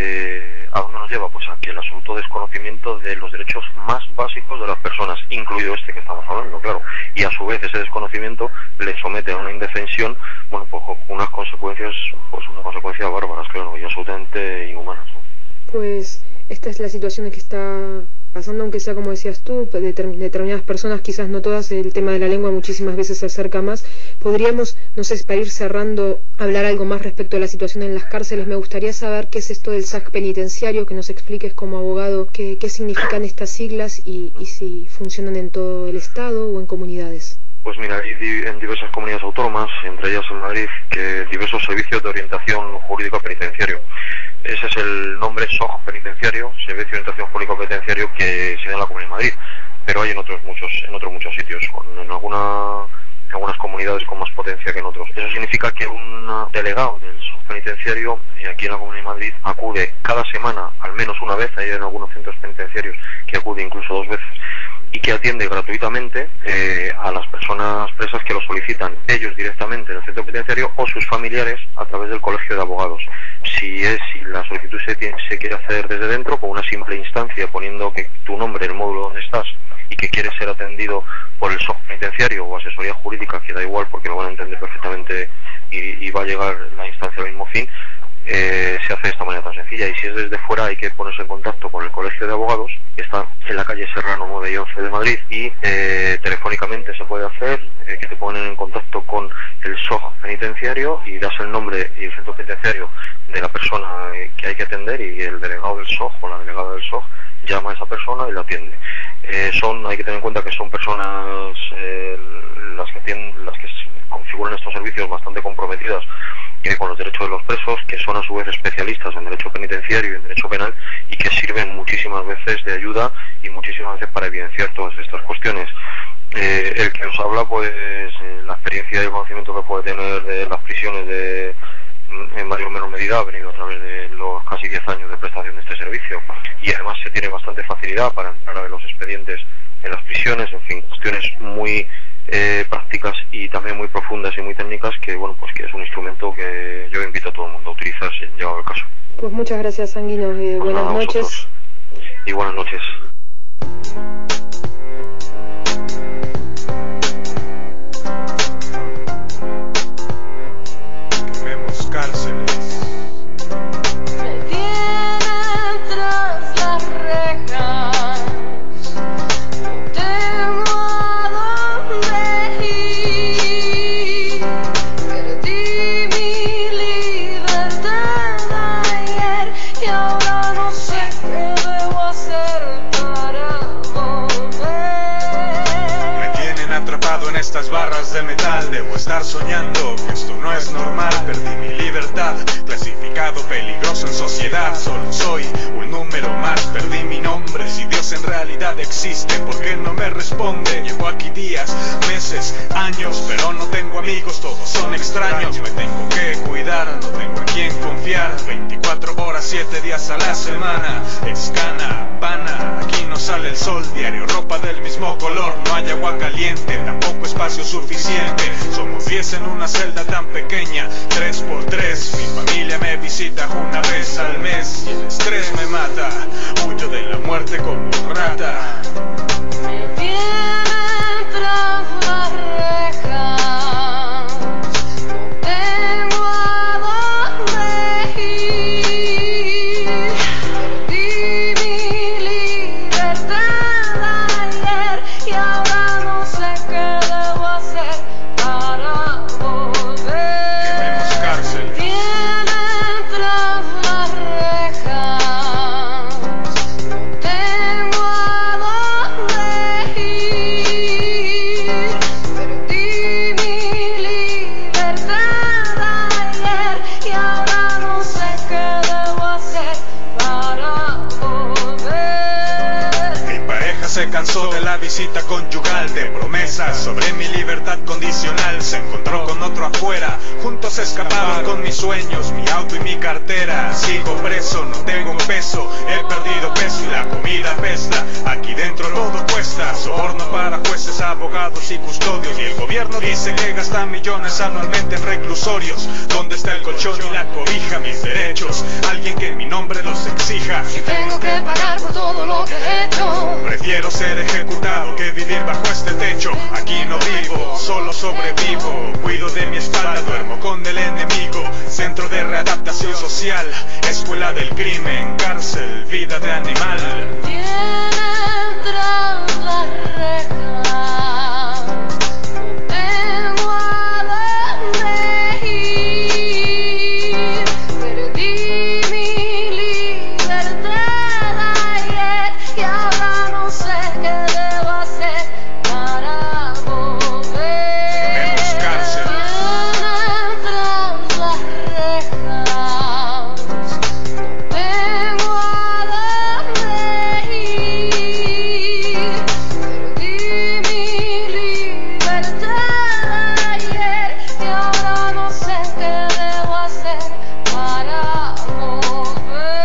Eh, ¿A dónde nos lleva? Pues a que el absoluto desconocimiento de los derechos más básicos de las personas, incluido este que estamos hablando, claro, y a su vez ese desconocimiento le somete a una indefensión, bueno, pues con unas consecuencias, pues unas consecuencias bárbaras, claro, y absolutamente inhumanas, ¿no? Pues esta es la situación en que está pasando, aunque sea como decías tú, de determinadas personas, quizás no todas, el tema de la lengua muchísimas veces se acerca más. Podríamos, no sé, para ir cerrando, hablar algo más respecto a la situación en las cárceles. Me gustaría saber qué es esto del S A C penitenciario, que nos expliques como abogado qué, qué significan estas siglas y, y si funcionan en todo el Estado o en comunidades. Pues mira, hay en diversas comunidades autónomas, entre ellas en Madrid, que diversos servicios de orientación jurídico penitenciario. Ese es el nombre S O J penitenciario, Servicio de Orientación Jurídico Penitenciario, que se da en la Comunidad de Madrid, pero hay en otros muchos, en otros muchos sitios, con, en alguna, en algunas comunidades con más potencia que en otros. Eso significa que un delegado del S O J penitenciario, y aquí en la Comunidad de Madrid, acude cada semana, al menos una vez, hay en algunos centros penitenciarios que acude incluso dos veces, y que atiende gratuitamente eh, a las personas presas que lo solicitan ellos directamente en el centro penitenciario o sus familiares a través del colegio de abogados. Si es si la solicitud se, tiene, se quiere hacer desde dentro, con una simple instancia poniendo que tu nombre, el módulo donde estás y que quieres ser atendido por el S O J penitenciario o asesoría jurídica, que da igual porque lo van a entender perfectamente y, y va a llegar la instancia al mismo fin, Eh, se hace de esta manera tan sencilla. Y si es desde fuera, hay que ponerse en contacto con el Colegio de Abogados, que está en la calle Serrano nueve y once de Madrid, y eh, telefónicamente se puede hacer, eh, que te ponen en contacto con el S O J penitenciario y das el nombre y el centro penitenciario de la persona eh, que hay que atender, y el delegado del S O J o la delegada del S O J llama a esa persona y la atiende. Eh, son, hay que tener en cuenta que son personas eh, las que tienen, las que configuran estos servicios bastante comprometidas y con los derechos de los presos, que son a su vez especialistas en derecho penitenciario y en derecho penal, y que sirven muchísimas veces de ayuda y muchísimas veces para evidenciar todas estas cuestiones. Eh, el que os habla, pues eh, la experiencia y el conocimiento que puede tener de las prisiones de, en mayor o menor medida ha venido a través de los casi diez años de prestación de este servicio, y además se tiene bastante facilidad para entrar a ver los expedientes en las prisiones, en fin, cuestiones muy Eh, prácticas y también muy profundas y muy técnicas, que bueno, pues que es un instrumento que yo invito a todo el mundo a utilizar si llegado el caso. Pues muchas gracias, Sanguino, eh, pues buenas nada, noches. Y buenas noches. Quememos cárceles. Me tienen tras las rejas. Estas barras de metal de debo estar soñando, que esto no es normal. Perdí mi libertad, clasificado peligroso en sociedad. Solo soy un número más, perdí mi nombre. Si Dios en realidad existe, ¿por qué no me responde? Llevo aquí días, meses, años, pero no tengo amigos, todos son extraños. Me tengo que cuidar, no tengo a quién confiar. Veinticuatro horas, siete días a la semana. Escana, pana, aquí no sale el sol. Diario, ropa del mismo color, no hay agua caliente, tampoco espacio suficiente. Somos diez en una celda tan pequeña, tres por tres. Mi familia me visita una vez al mes y el estrés me mata. Huyo de la muerte como rata. Me vienen tras las rejas, no tengo a dónde ir. Perdí mi libertad ayer y ahora no sé qué debo hacer para volver. Quememos cárcel. Me vienen tras las rejas, no tengo a dónde ir. Perdí mi libertad ayer y ahora no sé qué debo hacer para volver. Mi pareja se cansó de la visita conyugal, de promesas sobre mi libertad condicional. Se encontró con otro afuera, juntos escaparon con mis sueños, mi auto y mi cartera. Sigo preso, no tengo peso, he perdido peso y la comida pesta. Aquí dentro todo cuesta, soborno para jueces, abogados y custodios. Y el gobierno dice que gasta millones anualmente en reclusorios. ¿Dónde está el colchón y la cobija? Mis derechos, alguien que en mi nombre los exija. Si tengo que pagar por todo lo que he hecho, Prefiero ser ejecutado que vivir bajo este techo. Aquí no vivo, solo sobrevivo. Cuido de mi espalda, duermo con el enemigo. Centro de readaptación social, escuela del crimen, cárcel, vida de animal. vienen tras las rejas, no tengo a dónde ir. Perdí mi libertad ayer y ahora no sé qué debo hacer para volver. Quememos cárcel. Vienen tras las rejas, no tengo a dónde ir. Perdí mi libertad ayer y ahora no sé qué debo hacer para volver.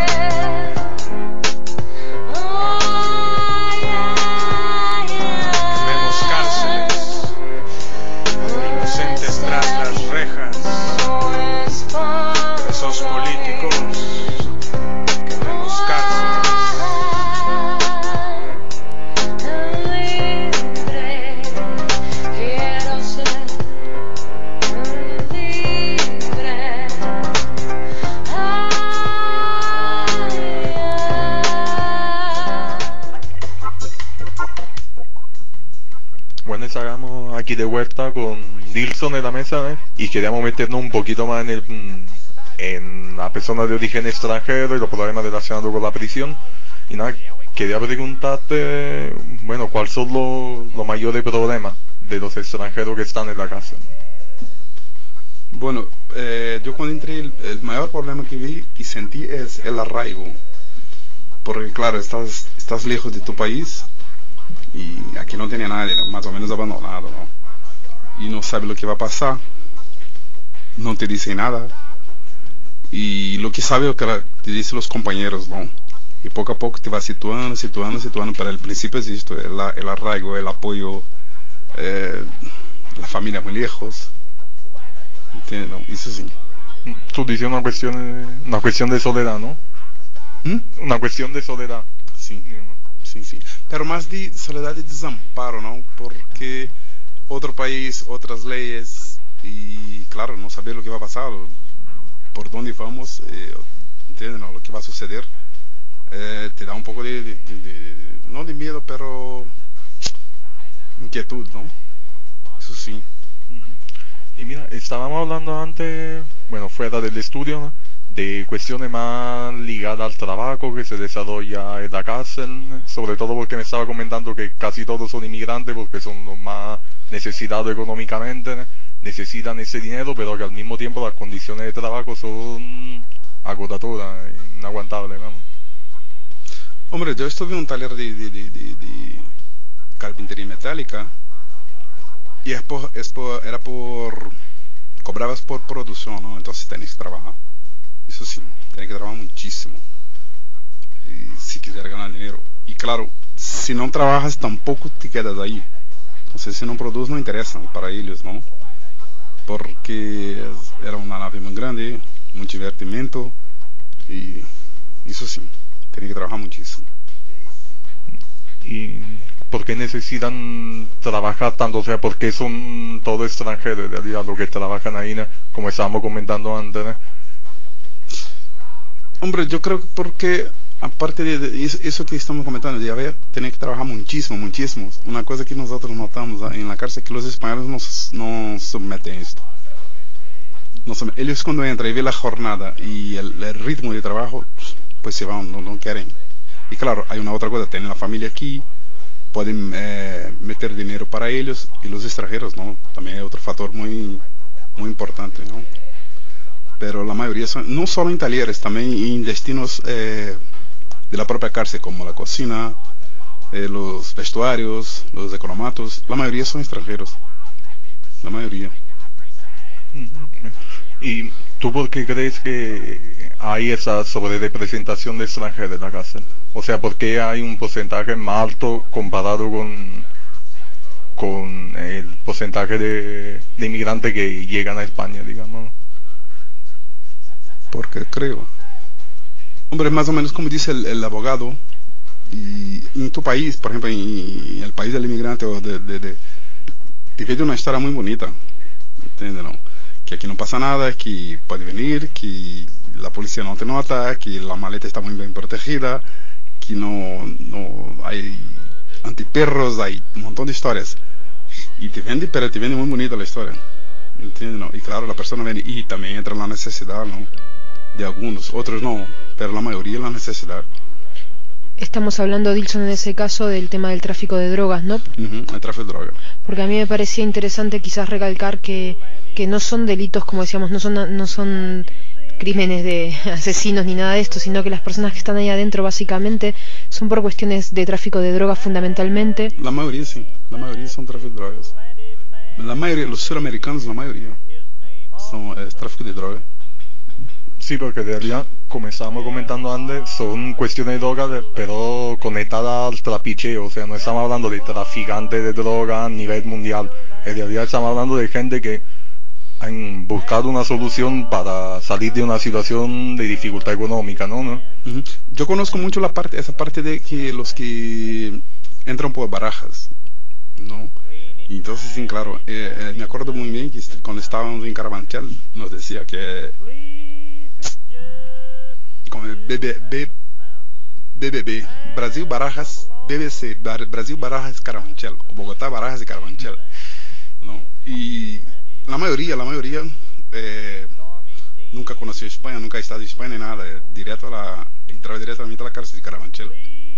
Ay, ay, Quememos cárceles, inocentes tras las rejas, no es fácil. presos políticos. Quememos cárceles. Libre, quiero ser libre. Ay, Bueno, estamos aquí de vuelta con Dilson en la mesa, ¿eh? Y queríamos meternos un poquito más en, el, mm, en la persona de origen extranjero y los problemas relacionados con la prisión. Y nada, quería preguntarte, bueno, ¿cuáles son los, los mayores problemas de los extranjeros que están en la cárcel? Bueno, eh, yo cuando entré, el, el mayor problema que vi y sentí es el arraigo. Porque claro, estás, estás lejos de tu país y aquí no tiene nadie, más o menos abandonado, ¿no? Y no sabe lo que va a pasar, no te dice nada. Y lo que sabe es lo que te dicen los compañeros, ¿no? Y poco a poco te vas situando, situando, situando. Pero al principio es esto, el, el arraigo, el apoyo, eh, la familia muy lejos. ¿Entiendes? No, eso sí. Tú dices una cuestión, una cuestión de soledad, ¿no? ¿Mm? Una cuestión de soledad. Sí, sí, sí. Pero más de soledad y desamparo, ¿no? Porque otro país, otras leyes y claro, no saber lo que va a pasar, por dónde vamos, eh, ¿entiendes? No, lo que va a suceder, eh, te da un poco de, de, de, de, no de miedo, pero inquietud, ¿no? Eso sí. Y mira, estábamos hablando antes, bueno, fuera del estudio, ¿no?, de cuestiones más ligadas al trabajo que se desarrolla en la cárcel, sobre todo porque me estaba comentando que casi todos son inmigrantes porque son los más necesitados económicamente, ¿no? Necesitan ese dinero, pero que al mismo tiempo las condiciones de trabajo son agotadoras, inaguantables, vamos. Hombre, yo estuve en un taller de, de, de, de, de carpintería metálica y es por, es por, era por, cobrabas por producción, ¿no? Entonces tenés que trabajar. Eso sí, tenés que trabajar muchísimo y si quisieras ganar dinero. Y claro, si no trabajas tampoco te quedas ahí. Entonces si no produces no interesa para ellos, ¿no? Porque era una nave muy grande, mucho divertimento y eso sí, tiene que trabajar muchísimo. ¿Y por qué necesitan trabajar tanto? O sea, ¿por qué son todos extranjeros en realidad los que trabajan ahí, ¿no? Como estábamos comentando antes, ¿no? Hombre, yo creo que porque aparte de, de eso, eso que estamos comentando, de haber, tener que trabajar muchísimo, muchísimo. Una cosa que nosotros notamos en la cárcel es que los españoles no, no someten esto. No someten. Ellos cuando entran y ven la jornada y el, el ritmo de trabajo, pues se van, no, no quieren. Y claro, hay una otra cosa, tienen la familia aquí, pueden eh, meter dinero para ellos, y los extranjeros, ¿no? También es otro factor muy, muy importante, ¿no? Pero la mayoría son, no solo en talleres, también en destinos eh, de la propia cárcel, como la cocina, eh, los vestuarios, los economatos, la mayoría son extranjeros, la mayoría. ¿Y tú por qué crees que hay esa sobrerepresentación de extranjeros en la cárcel? O sea, ¿por qué hay un porcentaje más alto comparado con, con el porcentaje de, de inmigrantes que llegan a España, digamos? Porque creo, hombre, más o menos como dice el, el abogado, y en tu país, por ejemplo, en, en el país del inmigrante, o de, de, de, te vive una historia muy bonita, ¿entiendes? ¿No? Que aquí no pasa nada, que puede venir, que la policía no te nota, que la maleta está muy bien protegida, que no, no hay antiperros, hay un montón de historias, y te vende, pero te vende muy bonita la historia, ¿entiendes? ¿No? Y claro, la persona viene y también entra en la necesidad, ¿no? De algunos, otros no, pero la mayoría la necesidad. Estamos hablando, Dilson, en ese caso del tema del tráfico de drogas, ¿no? Uh-huh, el tráfico de drogas. Porque a mí me parecía interesante quizás recalcar que, que no son delitos, como decíamos, no son, no son crímenes de asesinos ni nada de esto, sino que las personas que están ahí adentro básicamente son por cuestiones de tráfico de drogas fundamentalmente. La mayoría sí, la mayoría son tráfico de drogas. La mayoría, los suramericanos, la mayoría son eh, tráfico de drogas. Sí, porque de realidad, como estábamos comentando antes, son cuestiones de droga, pero conectadas al trapicheo. O sea, no estamos hablando de traficantes de droga a nivel mundial. En realidad estamos hablando de gente que han buscado una solución para salir de una situación de dificultad económica, ¿no? ¿No? Uh-huh. Yo conozco mucho la parte, esa parte de que los que entran por barajas, ¿no? Y entonces, sí, claro, eh, eh, me acuerdo muy bien que cuando estábamos en Carabanchel nos decía que como B B B, B B B, Brasil Barajas, B B C, Bar, Brasil Barajas Carabanchel, o Bogotá Barajas y Carabanchel, ¿no? Y la mayoría, la mayoría eh, nunca conoció España, nunca ha estado en España ni nada, eh, directo a la, entraba directamente a la cárcel de Carabanchel.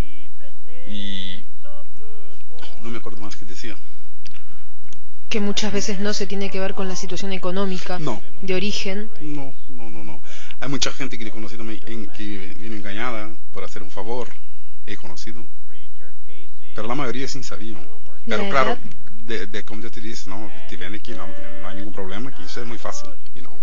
Y no me acuerdo más qué decía. Que muchas veces no se tiene que ver con la situación económica no. de origen. No, no, no, no. Hay mucha gente que he conocido en, que viene engañada por hacer un favor, he conocido. Pero la mayoría sí sabían. Pero claro, de, de como yo te dije, no, te viene aquí, no, que no hay ningún problema, que eso es muy fácil, y no.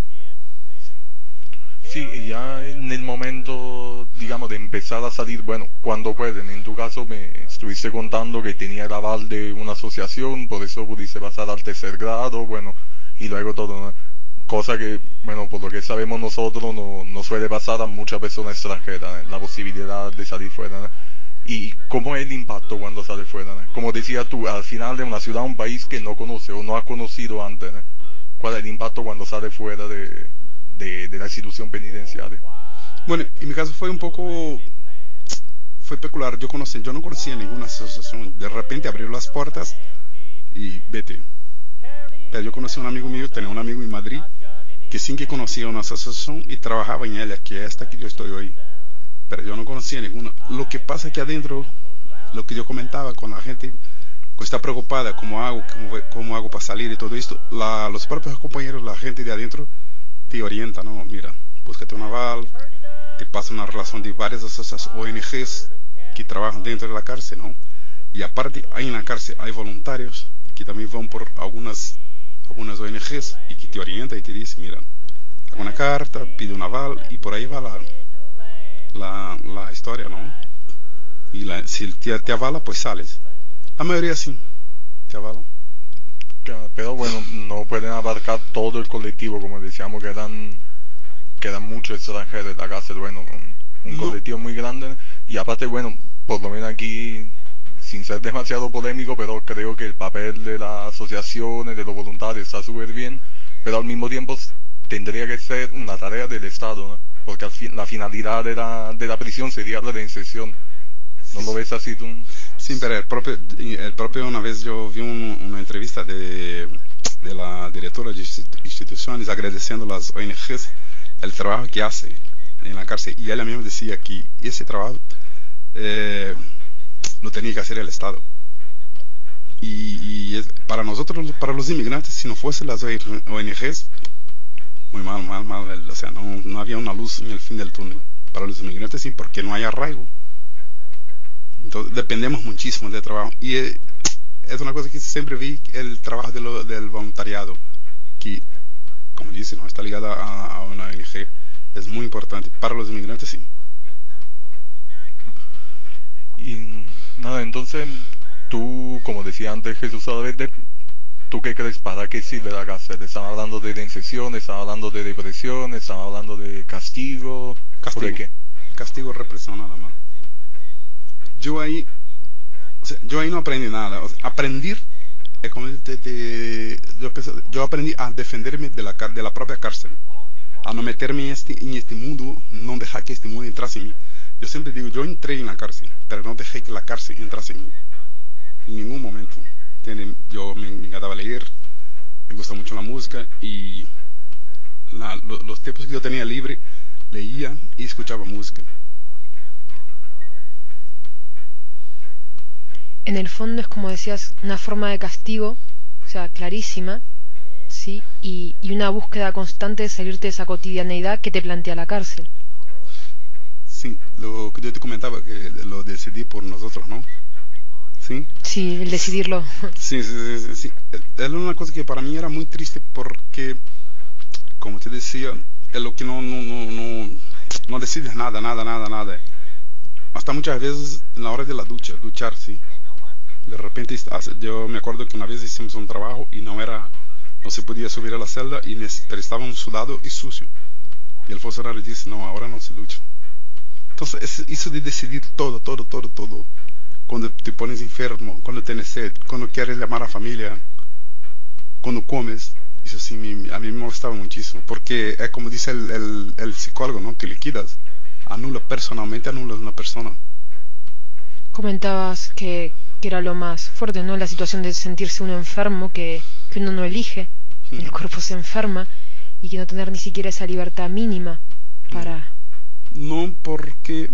Sí, y ya en el momento, digamos, de empezar a salir, bueno, cuando pueden. En tu caso me estuviste contando que tenía el aval de una asociación, por eso pudiste pasar al tercer grado, bueno, y luego todo, ¿no? Cosa que, bueno, por lo que sabemos nosotros, no, no suele pasar a muchas personas extranjeras, ¿no? La posibilidad de salir fuera, ¿no? Y cómo es el impacto cuando sale fuera, ¿no? Como decías tú, al final de una ciudad, un país que no conoce o no ha conocido antes, ¿no? ¿Cuál es el impacto cuando sale fuera de... De, de la institución penitenciaria? Bueno, en mi caso fue un poco, fue peculiar. Yo conocí, yo no conocía ninguna asociación. De repente abrió las puertas y vete. Pero yo conocí a un amigo mío, tenía un amigo en Madrid que sí que conocía una asociación y trabajaba en ella, que es esta que yo estoy hoy. Pero yo no conocía ninguna. Lo que pasa que adentro, lo que yo comentaba con la gente, está preocupada cómo hago, cómo, cómo hago para salir y todo esto, la, los propios compañeros, la gente de adentro te orienta, ¿no? Mira, búscate un aval, te pasa una relación de varias de esas O N Ges que trabajan dentro de la cárcel, ¿no? Y aparte, ahí en la cárcel hay voluntarios que también van por algunas, algunas O N Ges y que te orientan y te dicen, mira, hago una carta, pide un aval y por ahí va la, la, la historia, ¿no? Y la, si te, te avala, pues sales. La mayoría sí, te avalan. Pero bueno, no pueden abarcar todo el colectivo, como decíamos, que eran, que eran muchos extranjeros de la cárcel, bueno, un, un no. colectivo muy grande, y aparte, bueno, por lo menos aquí, sin ser demasiado polémico, pero creo que el papel de las asociaciones, de los voluntarios está súper bien, pero al mismo tiempo tendría que ser una tarea del Estado, ¿no? Porque al fin, la finalidad de la, de la prisión sería la reinserción. ¿No lo ves así tú? Sí, pero el propio, el propio una vez yo vi un, una entrevista de, de la directora de instituciones agradeciendo a las O N Ges el trabajo que hace en la cárcel, y ella misma decía que ese trabajo eh, lo tenía que hacer el Estado. Y, y es, para nosotros, para los inmigrantes, si no fuesen las O N Ges, muy mal, mal, mal, o sea, no, no había una luz en el fin del túnel. Para los inmigrantes sí, porque no hay arraigo. Entonces dependemos muchísimo del trabajo, y es, es una cosa que siempre vi, el trabajo de lo, del voluntariado, que, como dice, no está ligada a, a una O N G, es muy importante. Para los inmigrantes sí. Y nada, entonces tú, como decía antes Jesús Saavedra, ¿tú qué crees? ¿Para qué sirve la cárcel? ¿Están hablando de reinserción? ¿Están hablando de depresión? ¿Están hablando de castigo? Castigo. ¿De qué? Castigo, represión, nada más. Yo ahí, o sea, yo ahí no aprendí nada. O sea, aprender es como te, te, yo, pienso, yo aprendí a defenderme de la, de la propia cárcel, a no meterme en este, en este mundo, no dejar que este mundo entrase en mí. Yo siempre digo, yo entré en la cárcel, pero no dejé que la cárcel entrase en mí, en ningún momento. Yo me, me encantaba leer, me gusta mucho la música, y la, lo, los tiempos que yo tenía libre, leía y escuchaba música. En el fondo es, como decías, una forma de castigo, o sea, clarísima, ¿sí? Y, y una búsqueda constante de salirte de esa cotidianeidad que te plantea la cárcel. Sí, lo que yo te comentaba, que lo decidí por nosotros, ¿no? ¿Sí? Sí, el decidirlo. Sí, sí, sí, sí, sí. Era una cosa que para mí era muy triste, porque, como te decía, es lo que no, no, no, no, no decides nada, nada, nada, nada. Hasta muchas veces en la hora de la ducha, duchar, sí. De repente, yo me acuerdo que una vez hicimos un trabajo y no era, no se podía subir a la celda, y pero estábamos sudados y sucios. Y el funcionario dice, no, ahora no se ducha. Entonces, eso de decidir todo, todo, todo, todo. Cuando te pones enfermo, cuando tienes sed, cuando quieres llamar a la familia, cuando comes, eso sí, a mí me molestaba muchísimo. Porque es como dice el, el, el psicólogo, ¿no? Que liquidas, anula personalmente, anulas una persona. Comentabas que, que era lo más fuerte, ¿no? La situación de sentirse uno enfermo, que, que uno no elige, mm. el cuerpo se enferma, y que no tener ni siquiera esa libertad mínima para... No, porque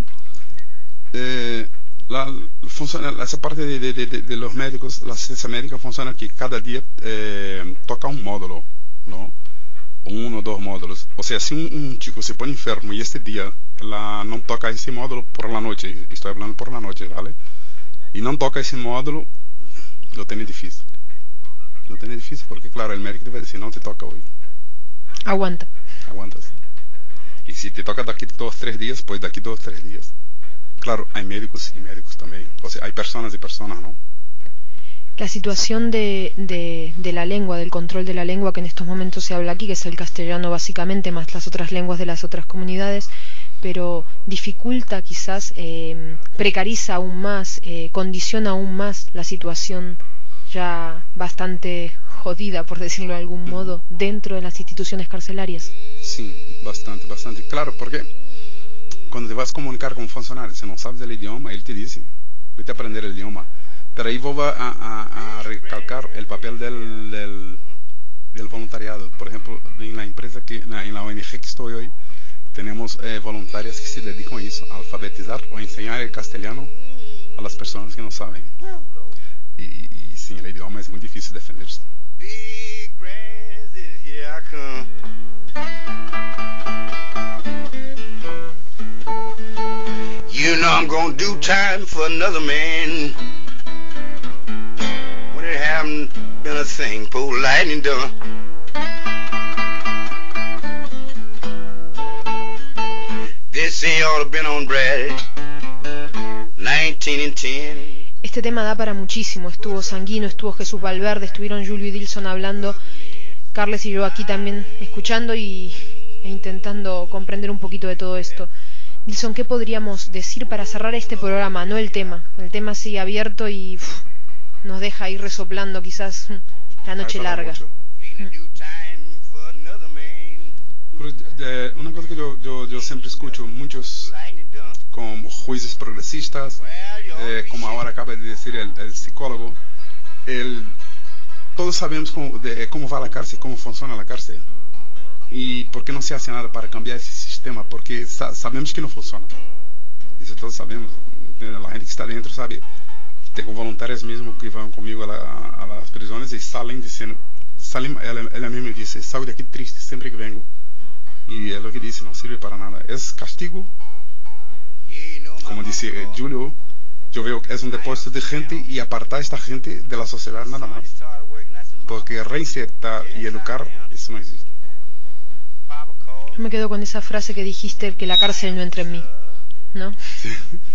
eh, la, funciona, esa parte de, de, de, de los médicos, la ciencia médica funciona que cada día eh, toca un módulo, ¿no? Uno o dos módulos. O sea, si un, un chico se pone enfermo y este día la, no toca ese módulo por la noche, estoy hablando por la noche, ¿vale? Y no toca ese módulo, lo tiene difícil. Lo tiene difícil porque, claro, el médico debe decir, no te toca hoy. Aguanta. Aguantas. Y si te toca de aquí dos, tres días, pues de aquí dos, tres días. Claro, hay médicos y médicos también. O sea, hay personas y personas, ¿no? La situación de, de, de la lengua, del control de la lengua que en estos momentos se habla aquí, que es el castellano básicamente, más las otras lenguas de las otras comunidades, pero dificulta quizás, eh, precariza aún más, eh, condiciona aún más la situación ya bastante jodida, por decirlo de algún modo, dentro de las instituciones carcelarias. Sí, bastante, bastante. Claro, porque cuando te vas a comunicar con un funcionario, si no sabes el idioma, él te dice, vete a aprender el idioma. Pero ahí voy a, a, a recalcar el papel del, del, del voluntariado. Por ejemplo, en la empresa, que, en la O N G que estoy hoy, tenemos eh, voluntarias que se dedican a eso, a alfabetizar o a enseñar el castellano a las personas que no saben. Y, y sim, el idioma es muy difícil defenderse. Big Francis, here I come. You know I'm gonna do time for another man. When it haven't been a thing, poor lightning done. This ain't ought to been on Brad. nineteen and ten. Este tema da para muchísimo. Estuvo Sanguino, estuvo Jesús Valverde, estuvieron Julio y Dilson hablando, Carles y yo aquí también escuchando y, e intentando comprender un poquito de todo esto. Dilson, ¿qué podríamos decir para cerrar este programa? No el tema. El tema sigue abierto y uf, nos deja ir resoplando quizás la noche larga. Pero, eh, una cosa que yo, yo, yo siempre escucho, muchos como jueces progresistas, eh, como ahora acaba de decir el, el psicólogo, el, todos sabemos cómo, de, cómo va la cárcel, cómo funciona la cárcel. ¿Y por qué no se hace nada para cambiar ese sistema? Porque sa sabemos que no funciona. Eso todos sabemos. La gente que está dentro sabe. Tengo voluntarios mismo que van conmigo a, la, a las prisiones y salen diciendo, salen, ella, ella misma dice, salgo de aquí triste siempre que vengo. Y es lo que dice, no sirve para nada. Es castigo. Como dice eh, Julio, yo veo que es un depósito de gente y apartar a esta gente de la sociedad nada más. Porque reinsertar y educar, eso no existe. Yo me quedo con esa frase que dijiste, que la cárcel no entre en mí, ¿no? Sí,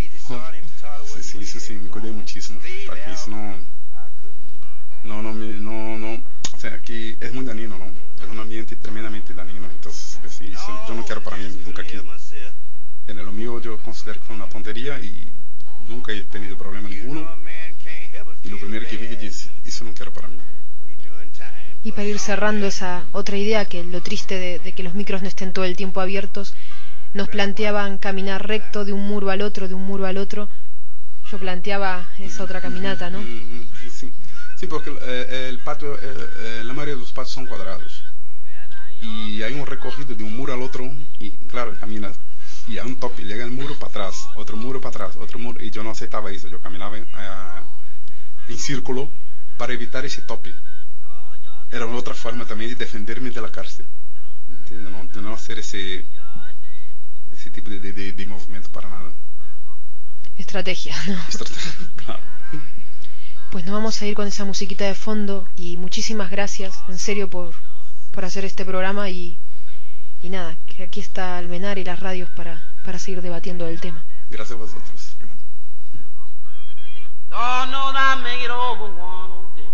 sí, sí, eso sí, me cuidé muchísimo, porque eso no, no, no, no, no, o sea, aquí es muy dañino, ¿no? Es un ambiente tremendamente dañino, entonces, sí, eso, yo no quiero para mí, nunca aquí. En lo mío yo considero que fue una tontería y nunca he tenido problema ninguno, y lo primero que vi que dice, eso no quiero para mí. Y para ir cerrando esa otra idea, que lo triste de, de que los micros no estén todo el tiempo abiertos, nos planteaban caminar recto de un muro al otro, de un muro al otro. Yo planteaba esa otra caminata, ¿no? Sí, sí, porque eh, el patio, eh, la mayoría de los patios son cuadrados. Y hay un recorrido de un muro al otro, y claro, caminas, y a un tope, llega el muro para atrás, otro muro para atrás, otro muro, y yo no aceptaba eso, yo caminaba en, uh, en círculo para evitar ese tope. Era otra forma también de defenderme de la cárcel, de no, de no hacer ese, ese tipo de, de, de movimiento para nada. Estrategia, ¿no? Estrategia, claro. Pues nos vamos a ir con esa musiquita de fondo y muchísimas gracias, en serio, por, por hacer este programa y, y nada, que aquí está Almenar y las radios para, para seguir debatiendo el tema. Gracias a vosotros. Lord knows I make it over one day.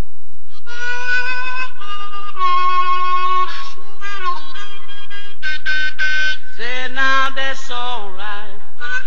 Said now that's alright.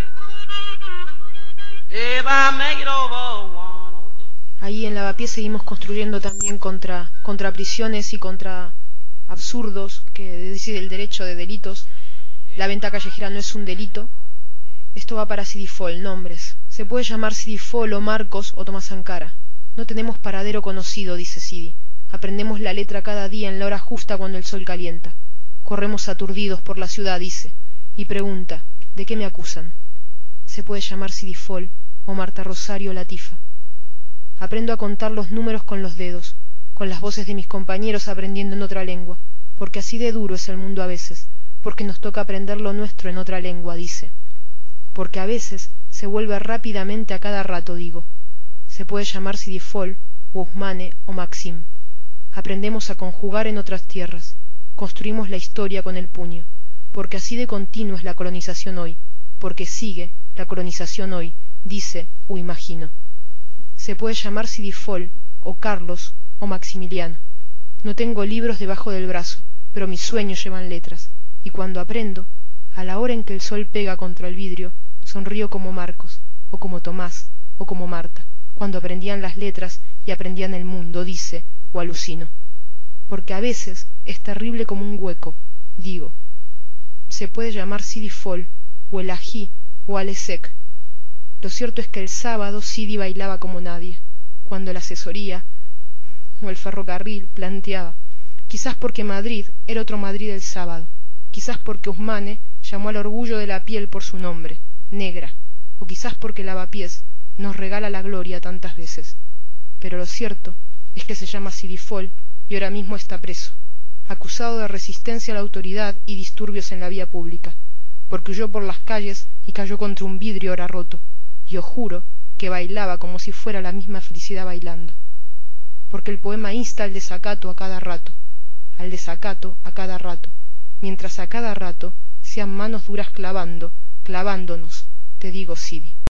If I make it over one day. Ahí en Lavapié seguimos construyendo también contra, contra prisiones y contra absurdos que dice el derecho de delitos. La venta callejera no es un delito. Esto va para Sidifol, nombres. Se puede llamar Sidifol o Marcos o Tomás Sankara. No tenemos paradero conocido, dice Sidi. Aprendemos la letra cada día en la hora justa cuando el sol calienta. Corremos aturdidos por la ciudad, dice, y pregunta, ¿de qué me acusan? Se puede llamar Sidifol o Marta Rosario Latifa. Aprendo a contar los números con los dedos, con las voces de mis compañeros aprendiendo en otra lengua, porque así de duro es el mundo a veces, porque nos toca aprender lo nuestro en otra lengua, dice. Porque a veces se vuelve rápidamente a cada rato, digo. Se puede llamar Sidifol, o Usmane, o Maxim. Aprendemos a conjugar en otras tierras, construimos la historia con el puño, porque así de continuo es la colonización hoy, porque sigue la colonización hoy, dice o imagino. Se puede llamar Sidifol, o Carlos, o Maximiliano. No tengo libros debajo del brazo, pero mis sueños llevan letras, y cuando aprendo, a la hora en que el sol pega contra el vidrio, sonrío como Marcos, o como Tomás, o como Marta, cuando aprendían las letras y aprendían el mundo, dice, o alucino. Porque a veces es terrible como un hueco, digo. Se puede llamar Sidifol, o el ají, o Alesek. Lo cierto es que el sábado Sidi bailaba como nadie, cuando la asesoría, o el ferrocarril, planteaba, quizás porque Madrid era otro Madrid el sábado, quizás porque Usmane llamó al orgullo de la piel por su nombre, negra, o quizás porque Lavapiés nos regala la gloria tantas veces. pero lo cierto es que se llama Sidi Fall y ahora mismo está preso, acusado de resistencia a la autoridad y disturbios en la vía pública, porque huyó por las calles y cayó contra un vidrio ahora roto, y os juro que bailaba como si fuera la misma felicidad bailando. Porque el poema insta al desacato a cada rato, al desacato a cada rato, mientras a cada rato sean manos duras clavando, clavándonos, te digo, Sidi.